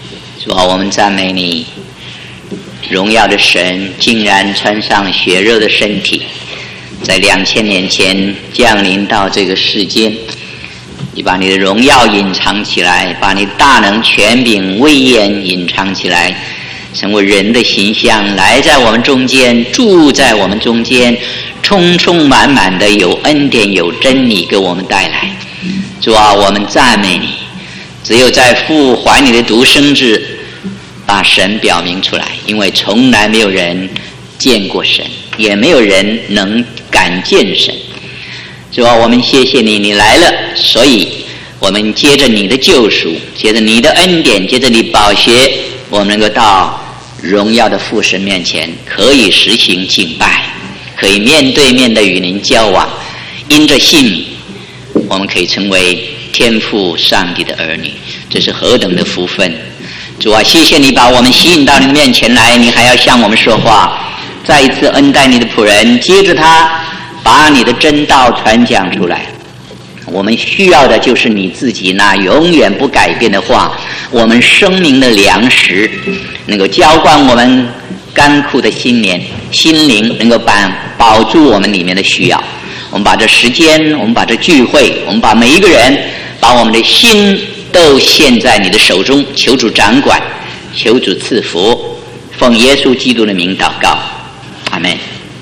主啊，我们赞美你，荣耀的神竟然穿上血肉的身体，在2000年前降临到这个世间。你把你的荣耀隐藏起来，把你大能权柄威严隐藏起来，成为人的形象来在我们中间，住在我们中间，充充满满的有恩典有真理给我们带来。主啊，我们赞美你，只有在父怀你的独生子把神表明出来，因为从来没有人见过神，也没有人能敢见神。主啊，我们谢谢你，你来了，所以我们接着你的救赎，接着你的恩典，接着你宝血，我们能够到荣耀的父神面前，可以实行敬拜，可以面对面的与您交往，因着信你，我们可以成为天父上帝的儿女，这是何等的福分。主啊，谢谢你把我们吸引到你的面前来，你还要向我们说话，再一次恩待你的仆人，接着他把你的真道传讲出来。我们需要的就是你自己那永远不改变的话，我们生命的粮食，能够浇灌我们干枯的心灵，能够保住我们里面的需要。我们把这时间，我们把这聚会，我们把每一个人，把我们的心都献在你的手中，求主掌管，求主赐福，奉耶稣基督的名祷告，阿们。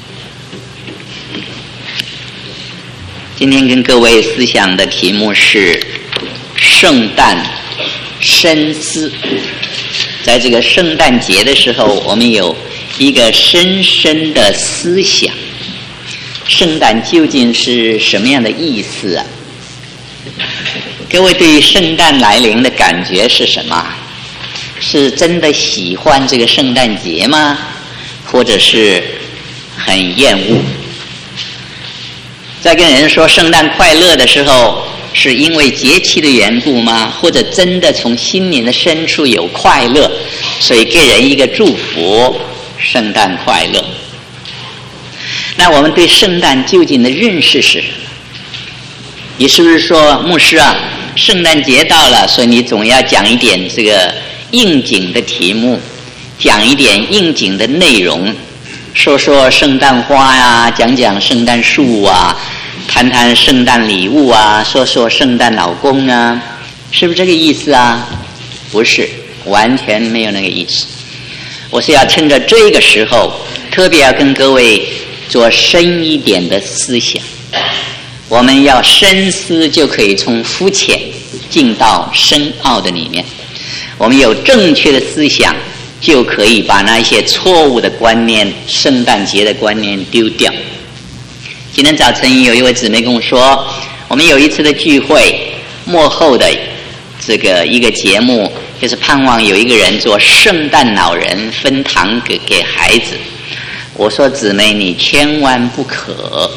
今天跟各位思想的题目是圣诞深思。在这个圣诞节的时候，我们有一个深深的思想，圣诞究竟是什么样的意思啊？各位对于圣诞来临的感觉是什么？是真的喜欢这个圣诞节吗？或者是很厌恶？在跟人说圣诞快乐的时候，是因为节气的缘故吗？或者真的从心灵的深处有快乐，所以给人一个祝福，圣诞快乐。那我们对圣诞究竟的认识是什么？你是不是说，牧师啊，圣诞节到了，所以你总要讲一点这个应景的题目，讲一点应景的内容，说说圣诞花呀，讲讲圣诞树啊，谈谈圣诞礼物啊，说说圣诞老公啊，是不是这个意思啊？不是，完全没有那个意思。我是要趁着这个时候，特别要跟各位做深一点的思想。我们要深思，就可以从肤浅进到深奥的里面。我们有正确的思想，就可以把那些错误的观念，圣诞节的观念丢掉。今天早晨有一位姊妹跟我说，我们有一次的聚会幕后的这个一个节目，就是盼望有一个人做圣诞老人分糖给孩子。我说姊妹，你千万不可，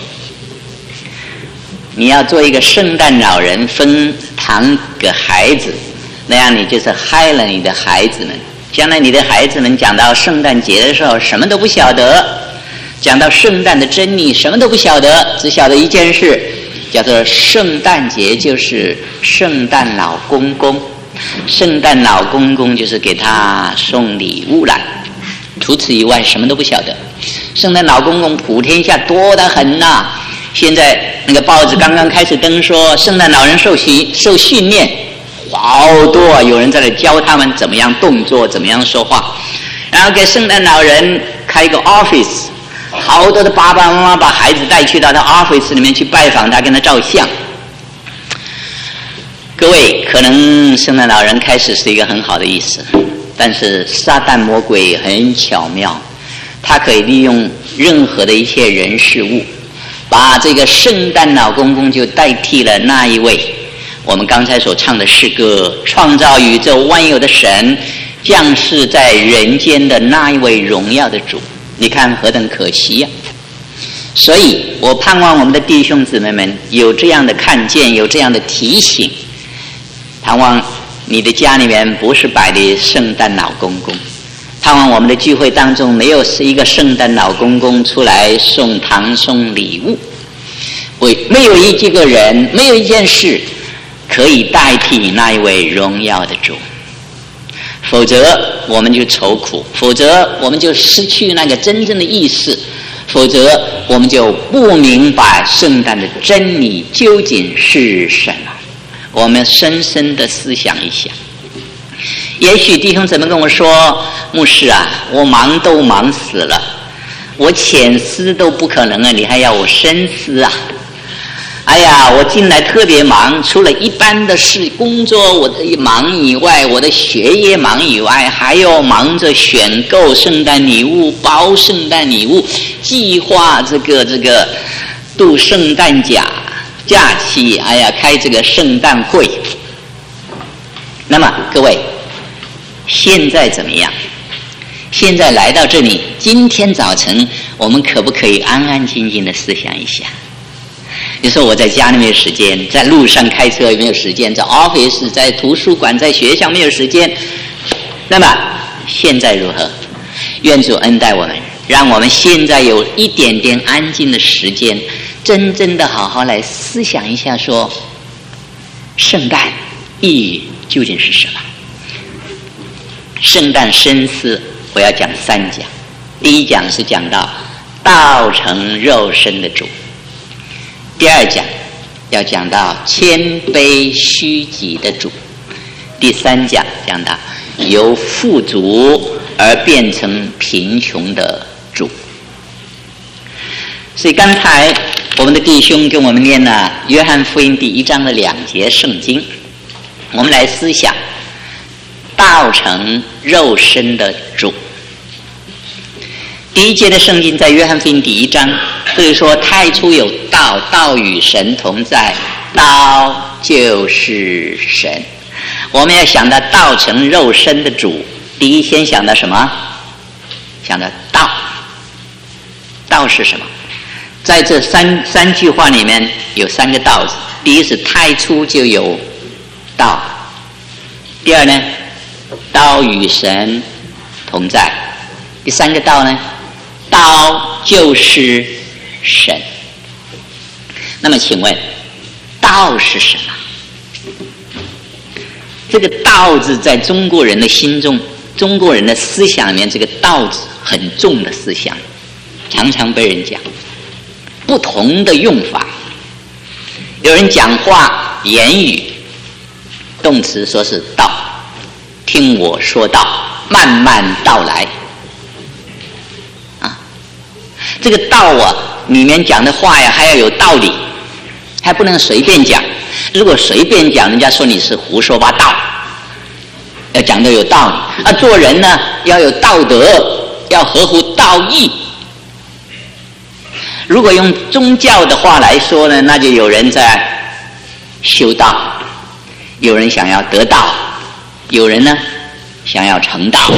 你要做一个圣诞老人分糖给孩子，那样你就是害了你的孩子们。将来你的孩子们讲到圣诞节的时候什么都不晓得，讲到圣诞的真理什么都不晓得，只晓得一件事，叫做圣诞节就是圣诞老公公，圣诞老公公就是给他送礼物来，除此以外什么都不晓得。圣诞老公公普天下多得很呐，现在那个报纸刚刚开始登说圣诞老人受训练，好多啊，有人在那教他们怎么样动作，怎么样说话，然后给圣诞老人开一个 office， 好多的爸爸妈妈把孩子带去到他 office 里面去拜访他，跟他照相。各位，可能圣诞老人开始是一个很好的意思，但是撒旦魔鬼很巧妙，他可以利用任何的一切人事物，把这个圣诞老公公就代替了那一位我们刚才所唱的诗歌，创造宇宙万有的神，降世在人间的那一位荣耀的主。你看何等可惜啊！所以我盼望我们的弟兄姊妹们有这样的看见，有这样的提醒，盼望你的家里面不是摆的圣诞老公公，盼望我们的聚会当中没有一个圣诞老公公出来送糖送礼物，没有一个人，没有一件事可以代替那一位荣耀的主。 否则我们就愁苦，否则我们就失去那个真正的意思，否则我们就不明白圣诞的真理究竟是什么。我们深深的思想一下。也许弟兄姊妹跟我说，牧师啊，我忙都忙死了，我浅思都不可能啊，你还要我深思啊？哎呀，我近来特别忙，除了一般的事工作我的忙以外，我的学业忙以外，还要忙着选购圣诞礼物，包圣诞礼物，计划这个度圣诞假期，哎呀，开这个圣诞会。那么各位，现在怎么样？现在来到这里，今天早晨我们可不可以安安静静的思想一下？你说我在家里没有时间，在路上开车也没有时间，在 office 在图书馆在学校没有时间，那么现在如何？愿主恩待我们，让我们现在有一点点安静的时间，真正的好好来思想一下，说圣诞意义究竟是什么？圣诞深思我要讲3讲。第1讲是讲到道成肉身的主，第2讲要讲到谦卑虚己的主，第3讲讲到由富足而变成贫穷的主。所以刚才我们的弟兄跟我们念了约翰福音第1章的2节圣经，我们来思想道成肉身的主。第1节的圣经在约翰福音第1章，所以说太初有道，道与神同在，道就是神。我们要想到道成肉身的主，第一先想到什么？想到道。道是什么？在这三句话里面有3个道字。第一是太初就有道，第2呢，道与神同在，第3个道呢，道就是神。那么请问道是什么？这个道字在中国人的心中，中国人的思想里面，这个道字很重的思想，常常被人讲不同的用法。有人讲话言语动词说是道，听我说道，慢慢道来啊。这个道啊里面讲的话呀还要有道理，还不能随便讲。如果随便讲，人家说你是胡说八道，要讲得有道理啊。做人呢要有道德，要合乎道义。如果用宗教的话来说呢，那就有人在修道，有人想要得道，有人呢想要成道。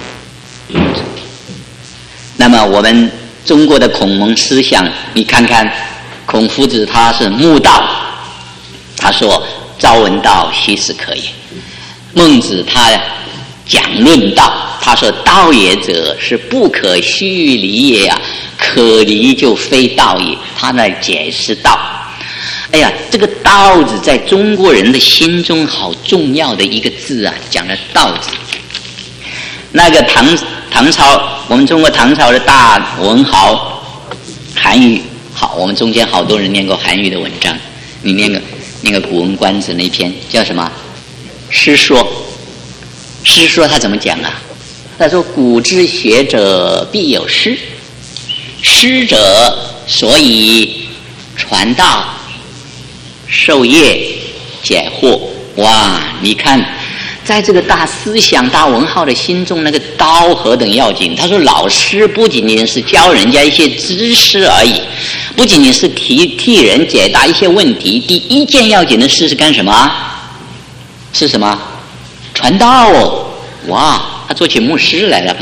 那么我们中国的孔孟思想，你看看孔夫子他是悟道，他说朝闻道，夕死可也。孟子他讲论道，他说道也者，是不可虚离也啊，可离就非道也。他来解释道。哎呀，这个道字在中国人的心中好重要的一个字啊，讲的道字。那个唐朝，我们中国唐朝的大文豪韩愈，好，我们中间好多人念过韩愈的文章。你念个《古文观止》那篇叫什么？诗说。诗说他怎么讲啊？他说古之学者必有师，师者所以传道授业解惑。哇，你看在这个大思想大文豪的心中，那个道何等要紧。他说老师不仅仅是教人家一些知识而已，不仅仅是替人解答一些问题，第一件要紧的事是干什么？是什么？传道哦。哇，他做起牧师来了。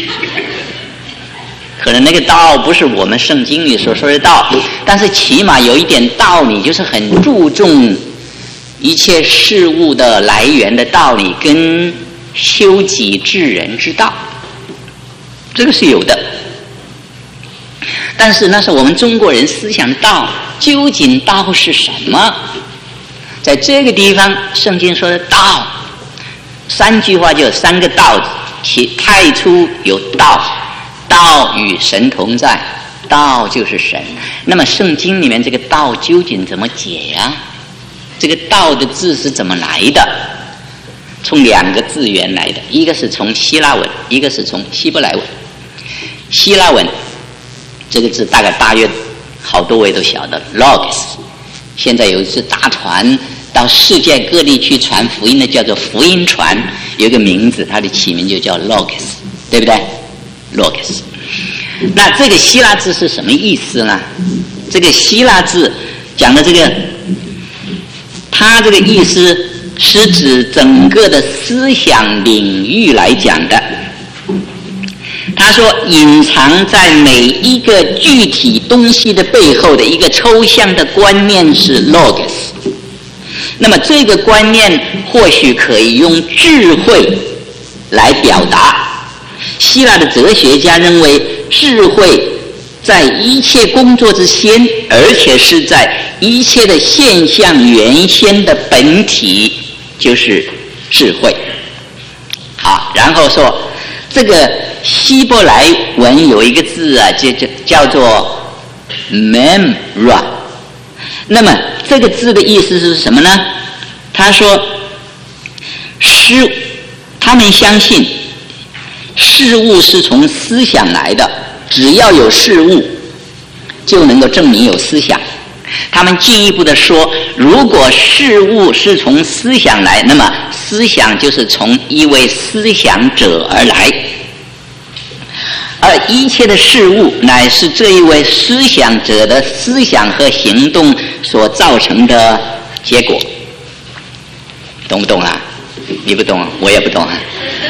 可能那个道不是我们圣经里所说的道，但是起码有一点道理，就是很注重一切事物的来源的道理跟修己治人之道，这个是有的。但是那是我们中国人思想的道，究竟道是什么？在这个地方圣经说的道 3句话就有3个道字，其太初有道，道与神同在，道就是神。那么圣经里面这个道究竟怎么解呀？这个道的字是怎么来的？从2个字源来的，一个是从希腊文，一个是从希伯来文。希腊文这个字大约好多位都晓得 logos， 现在有一次大船到世界各地去传福音的，叫做福音船，有一个名字，它的起名就叫 logos， 对不对？ logos。 那这个希腊字是什么意思呢？这个希腊字讲的这个，它这个意思是指整个的思想领域来讲的。他说隐藏在每一个具体东西的背后的一个抽象的观念是 logos， 那么这个观念或许可以用智慧来表达。希腊的哲学家认为智慧在一切工作之先，而且是在一切的现象原先的本体就是智慧。好，然后说这个希伯来文有一个字啊，叫做 memra。 那么这个字的意思是什么呢？他说他们相信事物是从思想来的，只要有事物就能够证明有思想。他们进一步的说，如果事物是从思想来，那么思想就是从一位思想者而来，而一切的事物乃是这一位思想者的思想和行动所造成的结果。懂不懂啊？你不懂，我也不懂啊。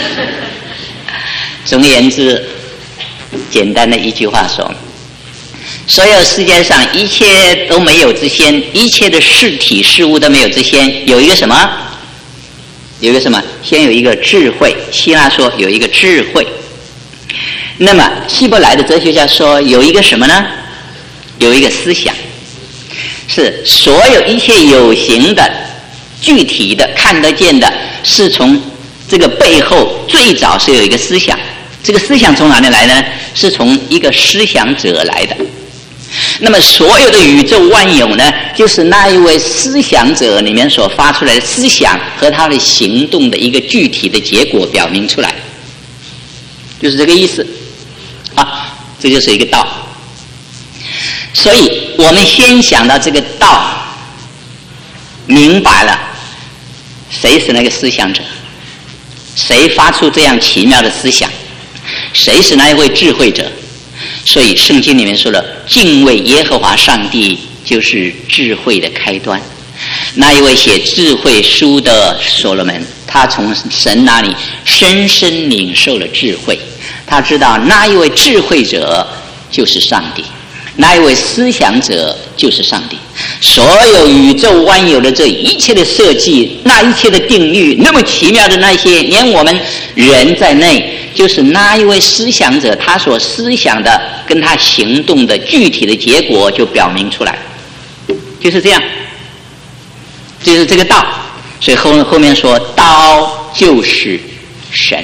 总而言之，简单的一句话说，所有世界上一切都没有之先，一切的事体事物都没有之先，有一个什么？有一个什么？先有一个智慧。希腊说有一个智慧。那么希伯来的哲学家说有一个什么呢？有一个思想。是所有一切有形的、具体的、看得见的，是从这个背后最早是有一个思想。这个思想从哪里来呢？是从一个思想者来的。那么所有的宇宙万有呢，就是那一位思想者里面所发出来的思想和他的行动的一个具体的结果表明出来，就是这个意思啊，这就是一个道。所以我们先想到这个道，明白了谁是那个思想者，谁发出这样奇妙的思想，谁是那一位智慧者。所以圣经里面说了，敬畏耶和华上帝就是智慧的开端。那一位写智慧书的所罗门，他从神那里深深领受了智慧，他知道那一位智慧者就是上帝，那一位思想者就是上帝。所有宇宙万有的这一切的设计，那一切的定律，那么奇妙的那些，连我们人在内，就是那一位思想者他所思想的跟他行动的具体的结果就表明出来，就是这样，就是这个道。所以后面说道就是神。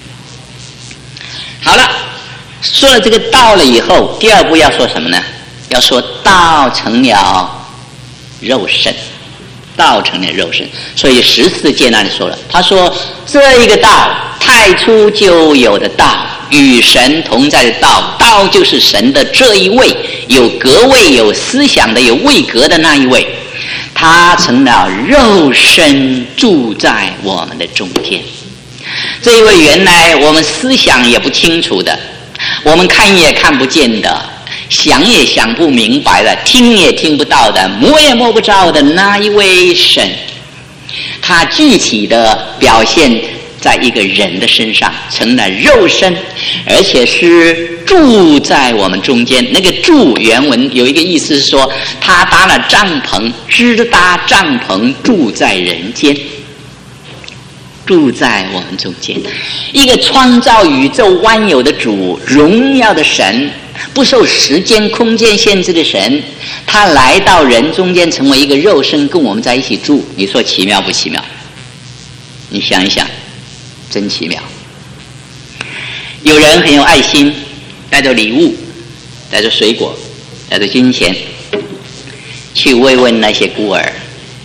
好了，说了这个道了以后，第二步要说什么呢？要说道成了肉身，道成了肉身。所以14节那里说了，他说这一个道，太初就有的道，与神同在的道，道就是神的这一位，有格位有思想的有位格的那一位，他成了肉身住在我们的中间。这一位原来我们思想也不清楚的，我们看也看不见的，想也想不明白的，听也听不到的，摸也摸不着的那一位神，他具体的表现在一个人的身上，成了肉身，而且是住在我们中间。那个住原文有一个意思是说，他搭了帐篷，支搭帐篷，住在人间，住在我们中间。一个创造宇宙万有的主，荣耀的神，不受时间空间限制的神，他来到人中间，成为一个肉身，跟我们在一起住。你说奇妙不奇妙？你想一想， 真奇妙。有人很有爱心，带着礼物，带着水果，带着金钱，去慰问那些孤儿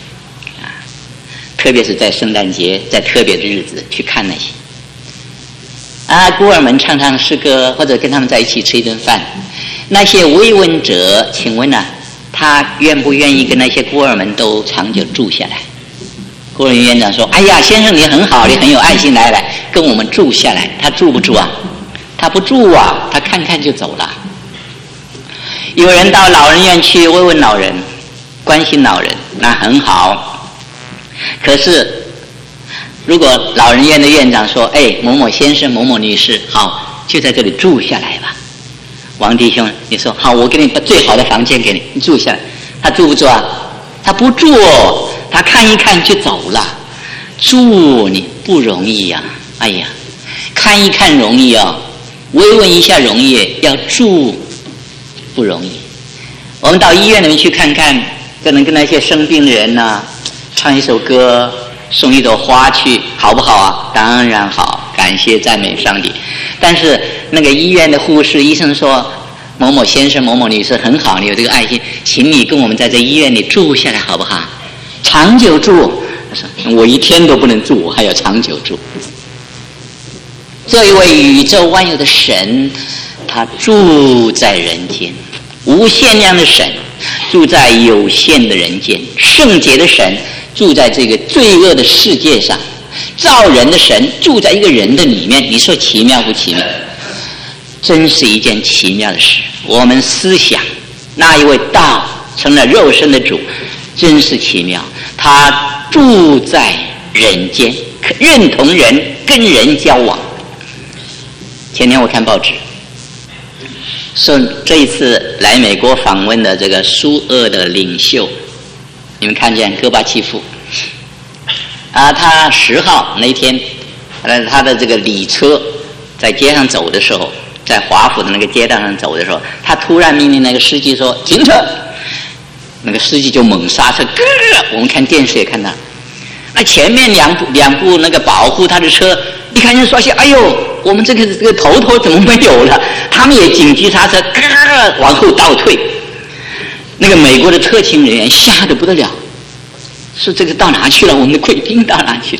特别是在圣诞节，在特别的日子去看那些孤儿们，唱唱诗歌，或者跟他们在一起吃一顿饭。那些慰问者，请问他愿不愿意跟那些孤儿们都长久住下来？孤儿院长说：“哎呀，先生你很好，你很有爱心，来跟我们住下来。”他住不住啊？他不住啊，他看看就走了。有人到老人院去慰问老人，关心老人，那很好。可是如果老人院的院长说：“某某先生，某某女士，好，就在这里住下来吧。”王弟兄，你说好，我给你把最好的房间给你，你住下来。他住不住啊？他不住哦，他看一看就走了。住你不容易呀，哎呀，看一看容易啊，慰问一下容易，要住不容易。我们到医院里面去看看，可能跟那些生病的人唱一首歌，送一朵花去，好不好啊？当然好，感谢赞美上帝。但是那个医院的护士医生说：“某某先生，某某女士，很好，你有这个爱心，请你跟我们在这医院里住下来好不好？长久住。”他说：“我一天都不能住，我还要长久住。”这一位宇宙万有的神，他住在人间，无限量的神住在有限的人间，圣洁的神住在这个罪恶的世界上，造人的神住在一个人的里面，你说奇妙不奇妙？真是一件奇妙的事。我们思想那一位道成了肉身的主，真是奇妙。他住在人间，认同人，跟人交往。前天我看报纸说，这一次来美国访问的这个苏俄的领袖，你们看见戈巴契夫他10号那天他的这个礼车在街上走的时候，在华府的那个街道上走的时候，他突然命令那个司机说停车，那个司机就猛刹车，我们看电视也看到，前面两部那个保护他的车一看就说：“哎呦，我们这个头怎么没有了？”他们也紧急刹车，往后倒退。那个美国的特勤人员吓得不得了，说：“这个到哪去了？我们的贵宾到哪去了？”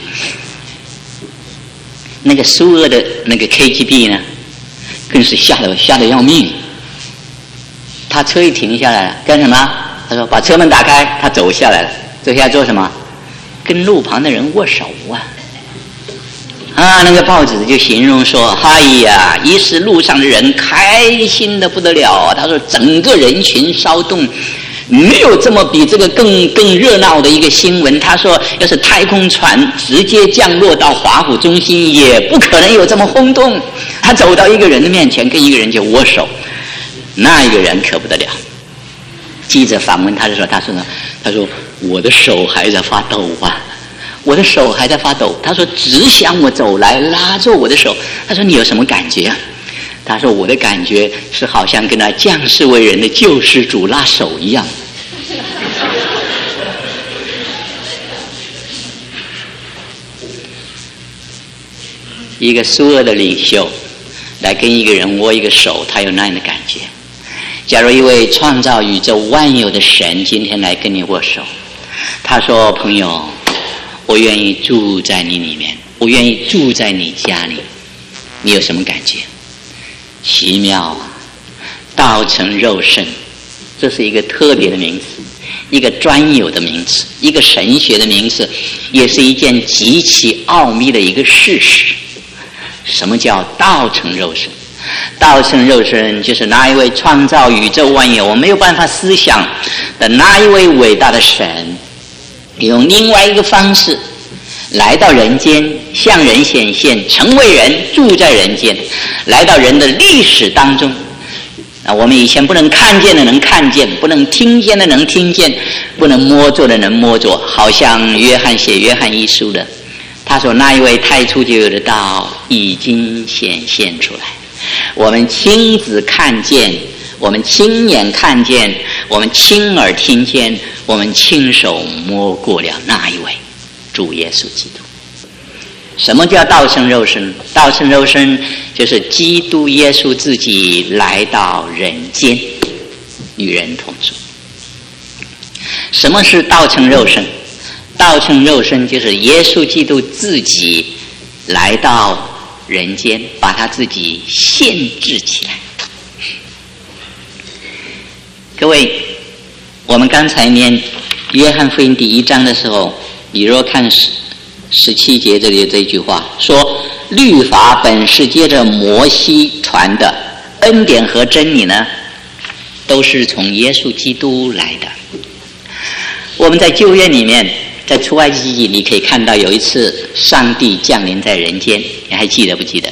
那个苏俄的那个 KGB 呢，更是吓得要命。他车一停下来了，干什么？他说：“把车门打开。”他走下来了，走下来做什么？跟路旁的人握手那个报纸就形容说：“哎呀，一时路上的人开心的不得了。”他说整个人群骚动，没有这么比这个更热闹的一个新闻。他说要是太空船直接降落到华府中心，也不可能有这么轰动。他走到一个人的面前，跟一个人就握手，那一个人可不得了。记者访问他的时候，他说我的手还在发抖我的手还在发抖。他说只想我走来拉着我的手。他说你有什么感觉啊？他说我的感觉是好像跟那降世为人的救世主拉手一样。一个苏俄的领袖来跟一个人握一个手，他有那样的感觉。假如一位创造宇宙万有的神今天来跟你握手，他说：“朋友，我愿意住在你里面，我愿意住在你家里。”你有什么感觉？奇妙啊！道成肉身，这是一个特别的名词，一个专有的名词，一个神学的名词，也是一件极其奥秘的一个事实。什么叫道成肉身？道成肉身就是那一位创造宇宙万有我没有办法思想的那一位伟大的神，用另外一个方式来到人间，向人显现，成为人，住在人间，来到人的历史当中。我们以前不能看见的能看见，不能听见的能听见，不能摸着的能摸着。好像约翰写约翰一书的，他说那一位太初就有的道已经显现出来，我们亲自看见，我们亲眼看见，我们亲耳听见，我们亲手摸过了那一位主耶稣基督。 什么叫道成肉身？道成肉身就是基督耶稣自己来到人间，与人同住。什么是道成肉身？道成肉身就是耶稣基督自己来到人间，把他自己限制起来。各位，我们刚才念约翰福音第1章的时候，你若看17节这里的这句话，说律法本是接着摩西传的，恩典和真理呢都是从耶稣基督来的。我们在旧约里面，在出埃及记你可以看到有一次上帝降临在人间，你还记得不记得？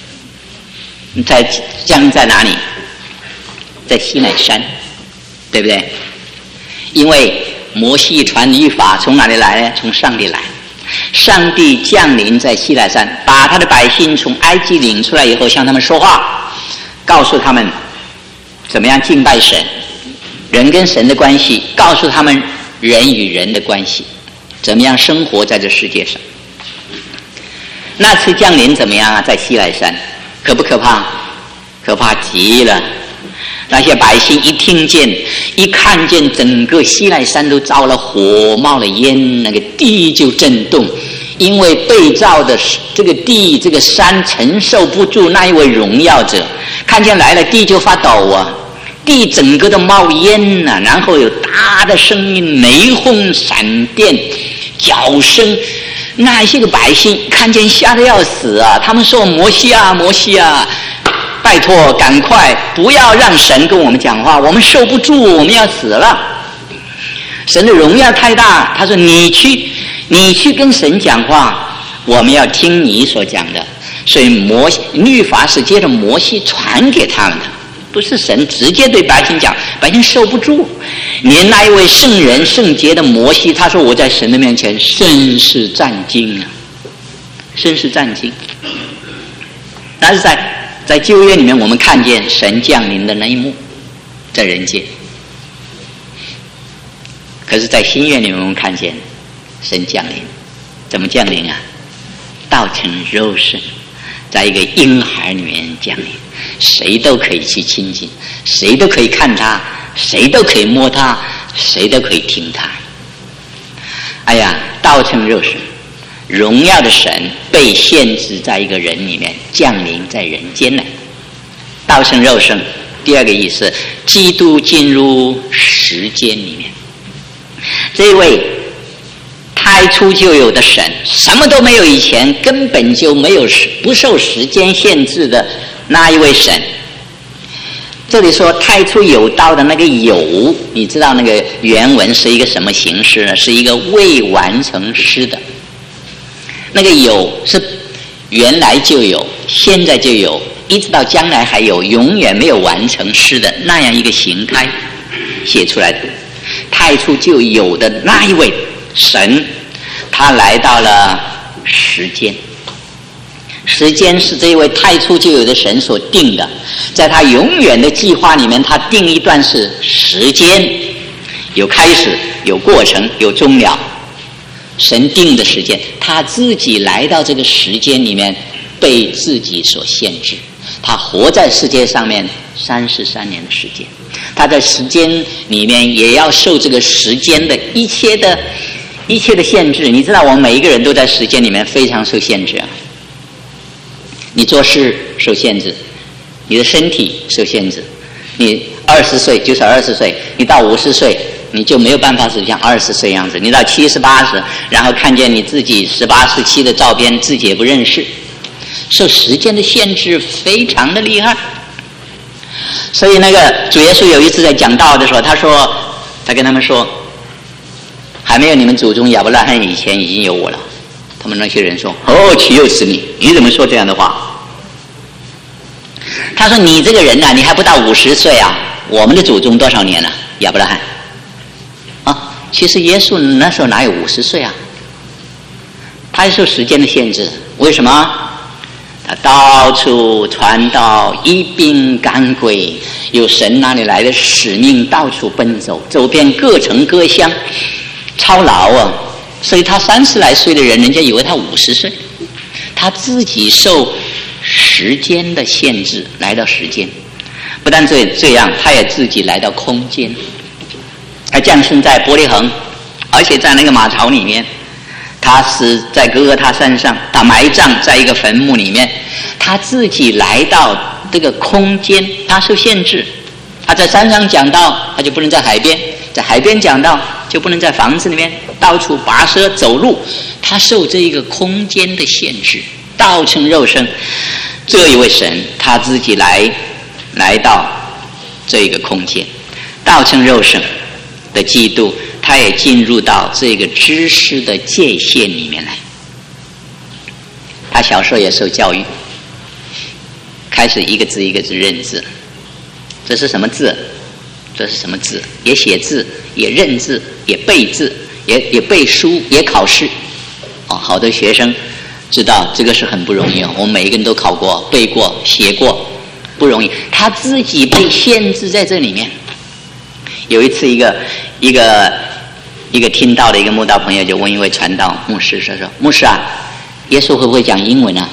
降临在哪里？在西乃山，对不对？因为摩西传律法从哪里来呢？从上帝来。上帝降临在西乃山，把他的百姓从埃及领出来以后，向他们说话，告诉他们怎么样敬拜神，人跟神的关系，告诉他们人与人的关系，怎么样生活在这世界上。那次降临怎么样啊？在西乃山，可不可怕？可怕极了。那些百姓一看见整个西乃山都着了火，冒了烟，那个地就震动，因为被造的这个地这个山承受不住那一位荣耀者，看见来了地就发抖啊，地整个都冒烟啊，然后有大的声音，雷轰闪电脚声，那些个百姓看见吓得要死啊，他们说摩西啊摩西啊，拜托赶快不要让神跟我们讲话，我们受不住，我们要死了。神的荣耀太大，他说你去跟神讲话，我们要听你所讲的。所以律法是接着摩西传给他们的，不是神直接对百姓讲，百姓受不住。连那一位圣人圣洁的摩西，他说我在神的面前甚是战惊啊，甚是战惊。但是在旧约里面，我们看见神降临的那一幕，在人间。可是在新约里面，我们看见神降临，怎么降临啊？道成肉身，在一个婴孩里面降临，谁都可以去亲近，谁都可以看他，谁都可以摸他，谁都可以听他。哎呀，道成肉身，荣耀的神被限制在一个人里面，降临在人间了。道成肉身，第二个意思，基督进入时间里面。这位太初就有的神，什么都没有以前，根本就没有不受时间限制的那一位神。这里说太初有道的那个有，你知道那个原文是一个什么形式呢？是一个未完成式的。那个有是原来就有，现在就有，一直到将来还有，永远没有完成式的那样一个形态写出来的。太初就有的那一位神，他来到了时间。时间是这一位太初就有的神所定的，在他永远的计划里面，他定一段是时间，有开始，有过程，有终了。神定的时间，他自己来到这个时间里面，被自己所限制。他活在世界上面33年的时间，他在时间里面也要受这个时间的一切的限制。你知道我们每一个人都在时间里面非常受限制啊。你做事受限制，你的身体受限制，你20岁就是20岁，你到50岁你就没有办法是像20岁样子，你到70、80，然后看见你自己18、17的照片，自己也不认识，受时间的限制非常的厉害。所以那个主耶稣有一次在讲道的时候，他跟他们说，还没有你们祖宗亚伯拉罕以前已经有我了。他们那些人说，哦，岂有此理，你怎么说这样的话？他说你这个人啊，你还不到50岁啊，我们的祖宗多少年了？亚伯拉罕啊，其实耶稣那时候哪有50岁啊？他受时间的限制，为什么？他到处传道，一并赶鬼，有神那里来的使命，到处奔走，走遍各城各乡，操劳啊。所以他30来岁的人，人家以为他50岁。 他自己受时间的限制来到时间，不但这样，他也自己来到空间，他降生在伯利恒，而且在那个马槽里面，他死在哥哥他山上，他埋葬在一个坟墓里面，他自己来到这个空间，他受限制。他在山上讲道，他就不能在海边，在海边讲道就不能在房子里面到处跋涉走路，他受这一个空间的限制，道成肉身。这一位神他自己来到这个空间，道成肉身的基督，他也进入到这个知识的界限里面来。他小时候也受教育，开始一个字一个字认字，这是什么字？这是什么字？也写字，也认字，也背字，也背书，也考试。好多学生知道这个是很不容易，我们每一个人都考过、背过、写过，不容易。他自己被限制在这里面。有一次，一个听到的一个慕道朋友就问一位传道牧师说：“牧师啊，耶稣会不会讲英文啊？”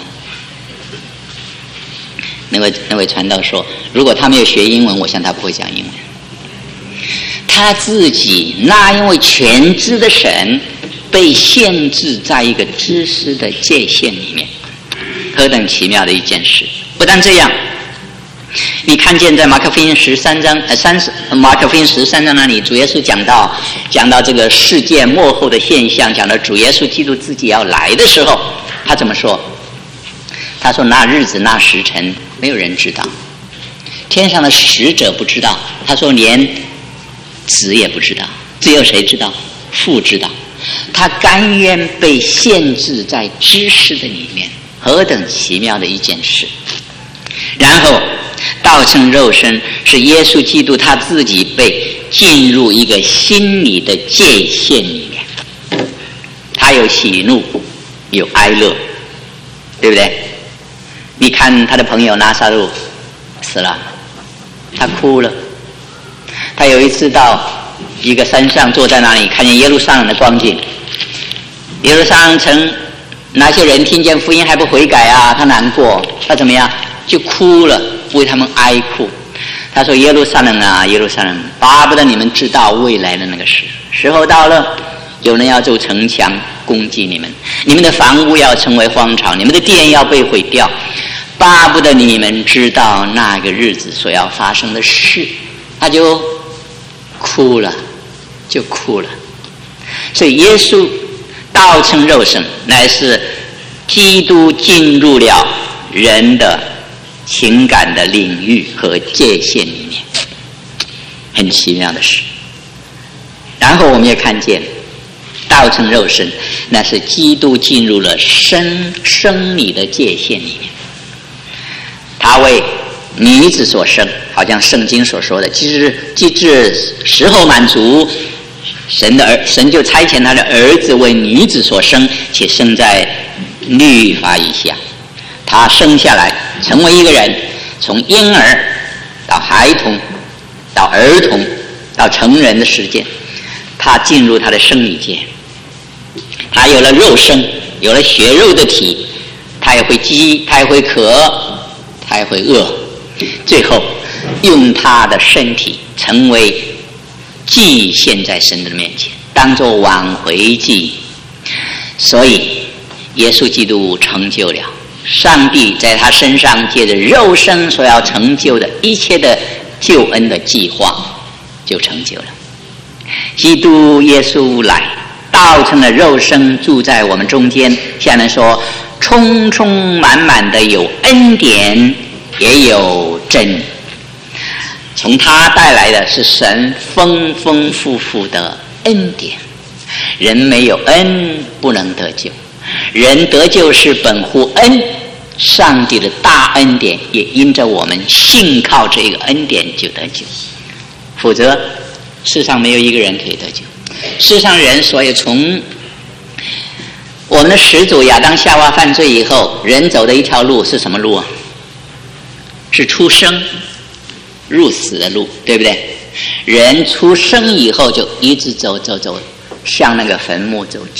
那位传道说：“如果他没有学英文，我想他不会讲英文。他自己那因为全知的神被限制在一个知识的界限里面，何等奇妙的一件事！不但这样，你看见在马可福音13章那里，主耶稣讲到这个世界末后的现象，讲到主耶稣基督自己要来的时候，他怎么说？他说那日子那时辰没有人知道，天上的使者不知道，他说连子也不知道，只有谁知道？父知道。他甘愿被限制在知识的里面，何等奇妙的一件事！然后道成肉身，是耶稣基督他自己被进入一个心理的界限里面，他有喜怒，有哀乐，对不对？你看他的朋友拿撒路死了，他哭了。他有一次到一个山上，坐在那里看见耶路撒冷的光景。耶路撒冷城那些人听见福音还不悔改啊，他难过，他怎么样？就哭了，为他们哀哭。他说：“耶路撒冷啊，耶路撒冷，巴不得你们知道未来的那个时候到了，有人要筑城墙攻击你们，你们的房屋要成为荒场，你们的殿要被毁掉，巴不得你们知道那个日子所要发生的事。”他就哭了，就哭了。所以耶稣道成肉身，乃是基督进入了人的情感的领域和界限里面，很奇妙的事。然后我们也看见道成肉身，那是基督进入了生理的界限里面，他为女子所生，好像圣经所说的，既至时候满足，神就差遣他的儿子为女子所生，且生在律法以下。他生下来成为一个人，从婴儿到孩童到儿童到成人的时间，他进入他的生理界，他有了肉身，有了血肉的体，他也会饥，他也会渴，他也会饿，最后用他的身体成为祭献在神的面前，当作挽回祭。所以耶稣基督成就了上帝在他身上借着肉身所要成就的一切的救恩的计划就成就了。基督耶稣来道成了肉身，住在我们中间。下面说充充满满的有恩典也有真，从他带来的是神丰丰富富的恩典。人没有恩不能得救，人得救是本乎恩，上帝的大恩典也因着我们信靠这个恩典就得救，否则世上没有一个人可以得救。世上人所以从我们的始祖亚当夏娃犯罪以后，人走的一条路是什么路啊？是出生入死的路，对不对？人出生以后就一直走向那个坟墓走去，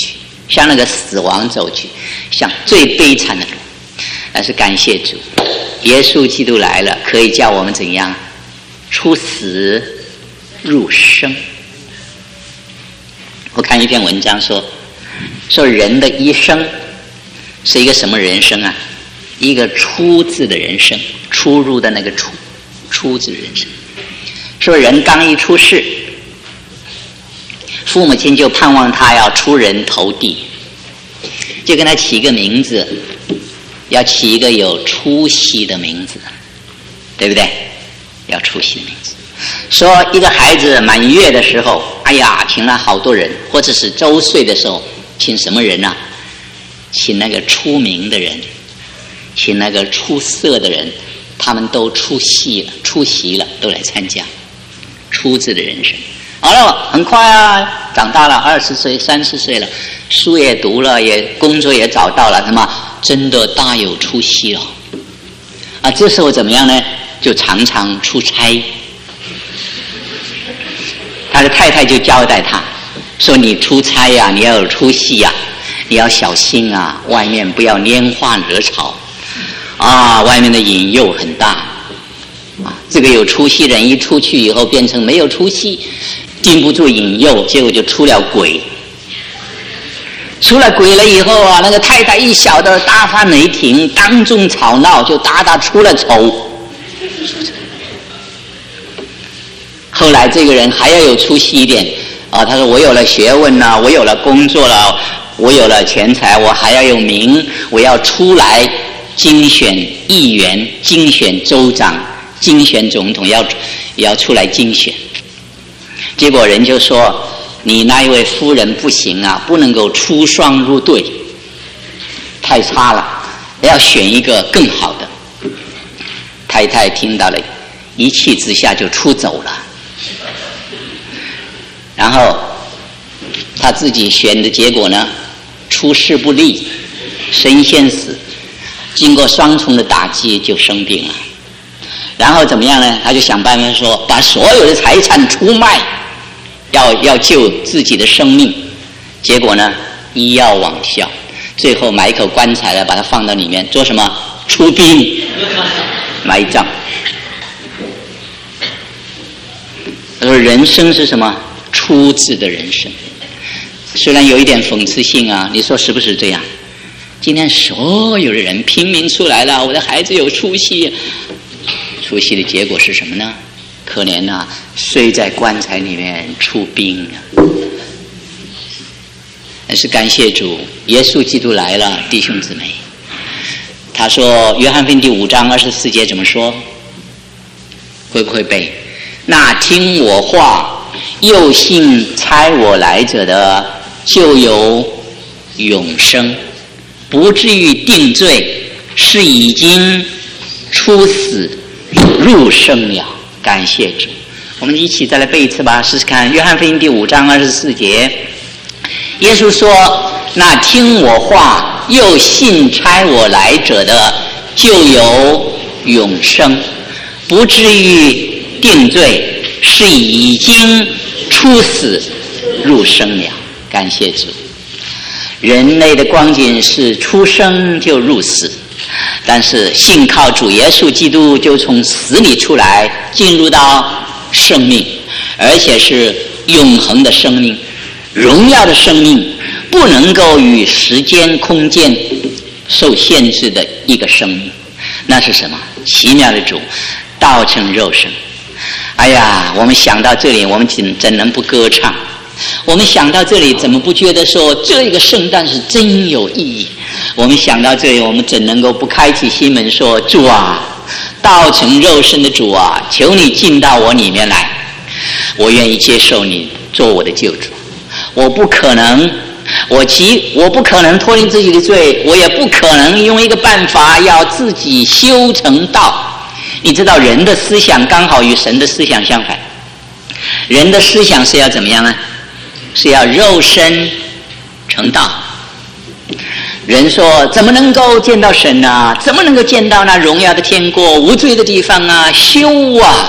向那个死亡走去，向最悲惨的路。但是感谢主，耶稣基督来了，可以叫我们怎样出死入生。我看一篇文章说人的一生是一个什么人生啊？一个出字的人生，出入的那个出字的人生。说人刚一出世，父母亲就盼望他要出人头地，就给他起一个名字，要起一个有出息的名字，对不对？要出息的名字。说一个孩子满月的时候，哎呀，请了好多人，或者是周岁的时候，请什么人啊？请那个出名的人，请那个出色的人，他们都出席了，都来参加出自的人生。好了，很快啊，长大了，20岁、30岁了，书也读了，也工作也找到了，那么真的大有出息了。啊，这时候怎么样呢？就常常出差。他的太太就交代他说：“你出差呀，你要有出息呀，你要小心啊，外面不要拈花惹草啊，外面的引诱很大啊。这个有出息人一出去以后，变成没有出息，禁不住引诱，结果就出了轨。出了轨了以后啊，那个太太一晓得，大发雷霆，当众吵闹，就大大出了丑。后来这个人还要有出息一点啊，他说我有了学问了，我有了工作了，我有了钱财，我还要有名，我要出来竞选议员，竞选州长，竞选总统，要出来竞选。结果人就说你那一位夫人不行啊，不能够出双入对，太差了，要选一个更好的。太太听到了，一气之下就出走了。然后他自己选的结果呢，出师不利，身先死，经过双重的打击就生病了。然后怎么样呢？他就想办法说把所有的财产出卖，要救自己的生命。结果呢，医药罔效，最后买一口棺材了，把它放到里面做什么？出殡埋葬。他说人生是什么？出自的人生。虽然有一点讽刺性啊，你说是不是这样？今天所有的人拼命出来了，我的孩子有出息，出息的结果是什么呢？可怜啊，睡在棺材里面出殡啊。但是感谢主，耶稣基督来了，弟兄姊妹。他说约翰福音第5章24节怎么说？会不会背？那听我话又信差我来者的，就有永生，不至于定罪，是已经出死入生了。感谢主。我们一起再来背一次吧，试试看。约翰福音第5章24节，耶稣说那听我话又信差我来者的，就有永生，不至于定罪，是已经出死入生了。感谢主。人类的光景是出生就入死，但是信靠主耶稣基督就从死里出来，进入到生命，而且是永恒的生命，荣耀的生命，不能够与时间空间受限制的一个生命。那是什么？奇妙的主道成肉身。哎呀，我们想到这里，我们怎能不歌唱？我们想到这里，怎么不觉得说这个圣诞是真有意义？我们想到这里，我们怎能够不开启心门说，主啊，道成肉身的主啊，求你进到我里面来，我愿意接受你做我的救主。我不可能脱离自己的罪，我也不可能用一个办法要自己修成道。你知道人的思想刚好与神的思想相反，人的思想是要怎么样呢？是要肉身成道。人说怎么能够见到神啊？怎么能够见到那荣耀的天国、无罪的地方啊？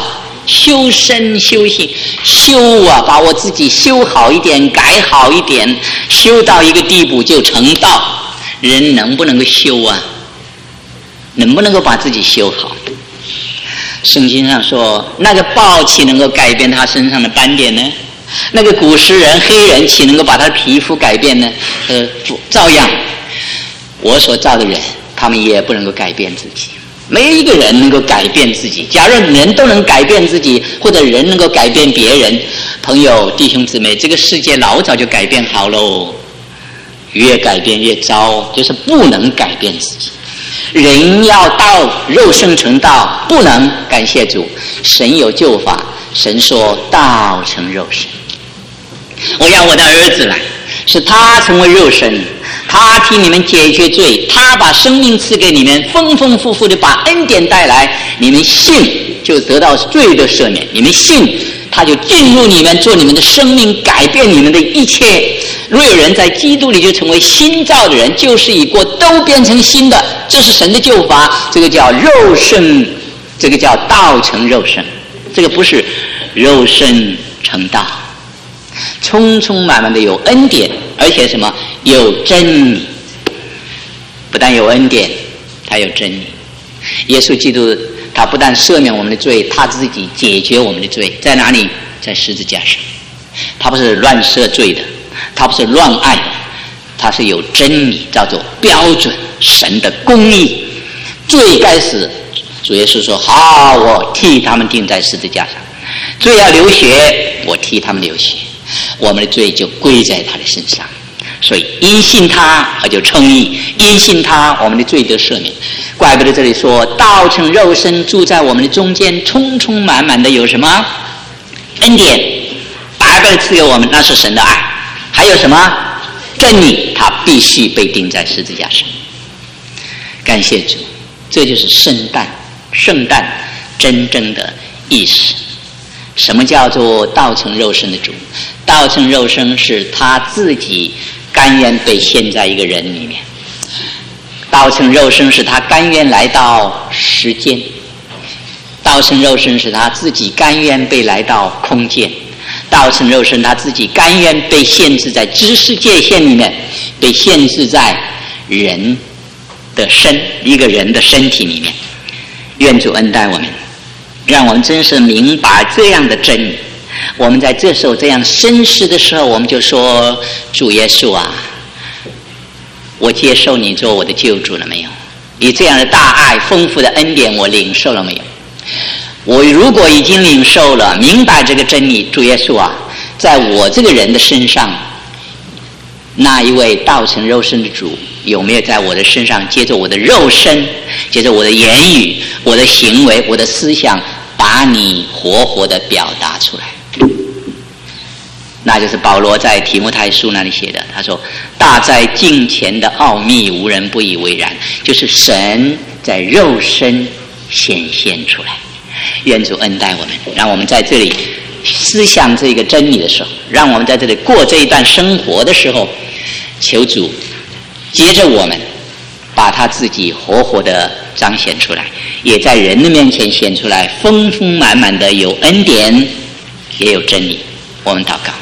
修身修行，修啊，把我自己修好一点，改好一点，修到一个地步就成道。人能不能够修啊？能不能够把自己修好？圣经上说，那个豹岂能够改变他身上的斑点呢？那个古时人黑人岂能够把他的皮肤改变呢？照样我所造的人，他们也不能够改变自己。没有一个人能够改变自己。假如人都能改变自己，或者人能够改变别人，朋友弟兄姊妹，这个世界老早就改变好喽。越改变越糟，就是不能改变自己。人要到肉身成道，不能。感谢主，神有救法，神说道成肉身。我要我的儿子来，是他成为肉身，他替你们解决罪，他把生命赐给你们，丰丰富富的把恩典带来。你们信就得到罪的赦免，你们信他就进入你们，做你们的生命，改变你们的一切。若有人在基督里，就成为新造的人，旧事已过，都变成新的。这是神的救法，这个叫肉身，这个叫道成肉身。这个不是肉身成道，充充满满的有恩典，而且什么有真理。不但有恩典，他有真理。耶稣基督他不但赦免我们的罪，他自己解决我们的罪。在哪里？在十字架上。他不是乱赦罪的，他不是乱爱的，他是有真理，叫做标准，神的公义。罪该死，主耶稣说好，我替他们钉在十字架上。罪要流血，我替他们流血，我们的罪就归在他的身上。所以因信他而就称义，因信他我们的罪得赦免。怪不得这里说道成肉身住在我们的中间，充充满满的有什么恩典，白白的赐给我们，那是神的爱。还有什么真理，它必须被钉在十字架上。感谢主，这就是圣诞真正的意思。什么叫做道成肉身的主？道成肉身是他自己甘愿被献在一个人里面，道成肉身是他甘愿来到时间，道成肉身是他自己甘愿被来到空间，道成肉身他自己甘愿被限制在知识界限里面，被限制在人的一个人的身体里面。愿主恩待我们，让我们真是明白这样的真理。我们在这时候这样深思的时候，我们就说主耶稣啊，我接受你做我的救主了没有？你这样的大爱丰富的恩典我领受了没有？我如果已经领受了，明白这个真理，主耶稣啊，在我这个人的身上，那一位道成肉身的主有没有在我的身上接着我的肉身，接着我的言语，我的行为，我的思想，把你活活的表达出来？那就是保罗在提摩太书那里写的，他说大在敬虔的奥秘，无人不以为然，就是神在肉身显现出来。愿主恩待我们，让我们在这里思想这个真理的时候，让我们在这里过这一段生活的时候，求主接着我们把他自己活活的彰显出来，也在人的面前显出来，丰丰满满的有恩典也有真理。我们祷告。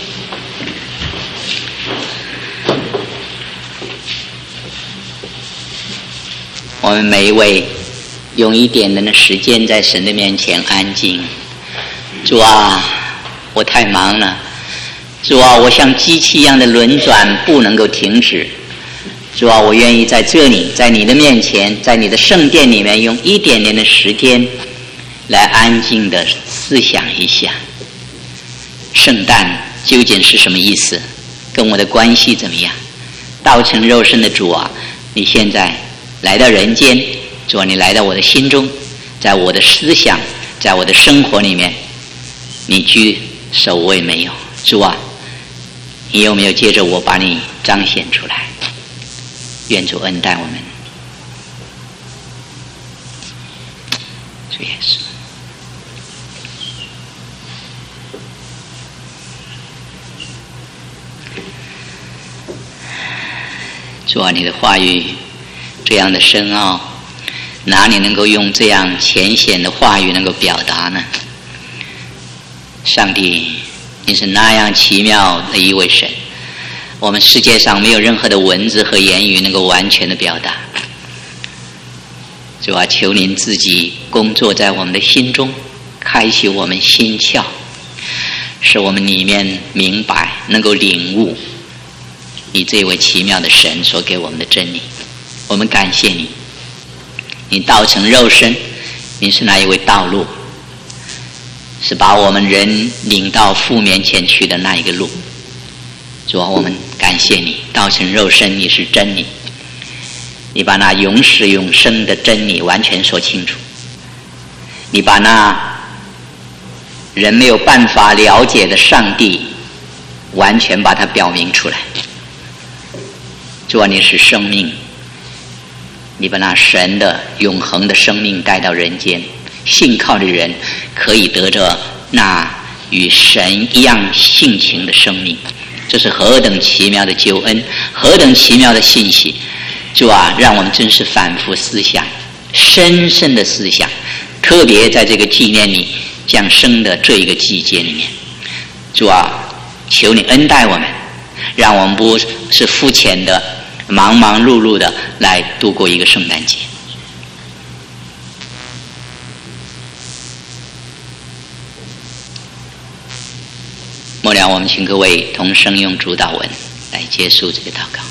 我们每一位用一点点的时间在神的面前安静。主啊，我太忙了。主啊，我像机器一样的轮转，不能够停止。主啊，我愿意在这里，在你的面前，在你的圣殿里面，用一点点的时间来安静的思想一下，圣诞究竟是什么意思，跟我的关系怎么样？道成肉身的主啊，你现在来到人间，主啊，你来到我的心中，在我的思想，在我的生活里面，你居首位没有？主啊，你有没有接着我把你彰显出来？愿主恩待我们。主耶稣，主啊，你的话语这样的深奥，哪里能够用这样浅显的话语能够表达呢？ 上帝，你是那样奇妙的一位神，我们世界上没有任何的文字和言语能够完全的表达。主啊，求您自己工作在我们的心中，开启我们心窍，使我们里面明白，能够领悟你这位奇妙的神所给我们的真理。我们感谢你，你道成肉身，你是那一位道路，是把我们人领到父面前去的那一个路。主啊，我们感谢你，道成肉身，你是真理，你把那永始永生的真理完全说清楚，你把那人没有办法了解的上帝完全把它表明出来。主啊，你是生命，你把那神的永恒的生命带到人间，信靠的人可以得着那与神一样性情的生命。这是何等奇妙的救恩，何等奇妙的信息。主啊，让我们真是反复思想，深深的思想，特别在这个纪念你降生的这一个季节里面。主啊，求你恩待我们，让我们不是肤浅的忙忙碌碌的来度过一个圣诞节。末了，我们请各位同声用主祷文来结束这个祷告。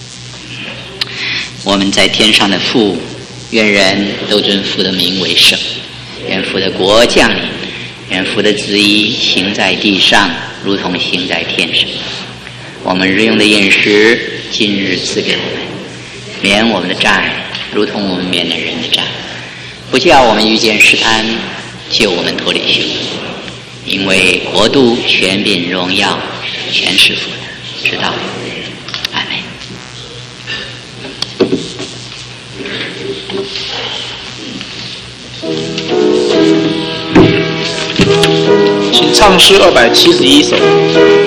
我们在天上的父，愿人都尊父的名为圣，愿父的国降临，愿父的旨意行在地上，如同行在天上。我们日用的饮食，今日赐给我们，免我们的债，如同我们免了人的债，不叫我们遇见试探，救我们脱离凶恶。因为国度、权柄、荣耀，全是父的，直到永远。阿门。请唱诗271首。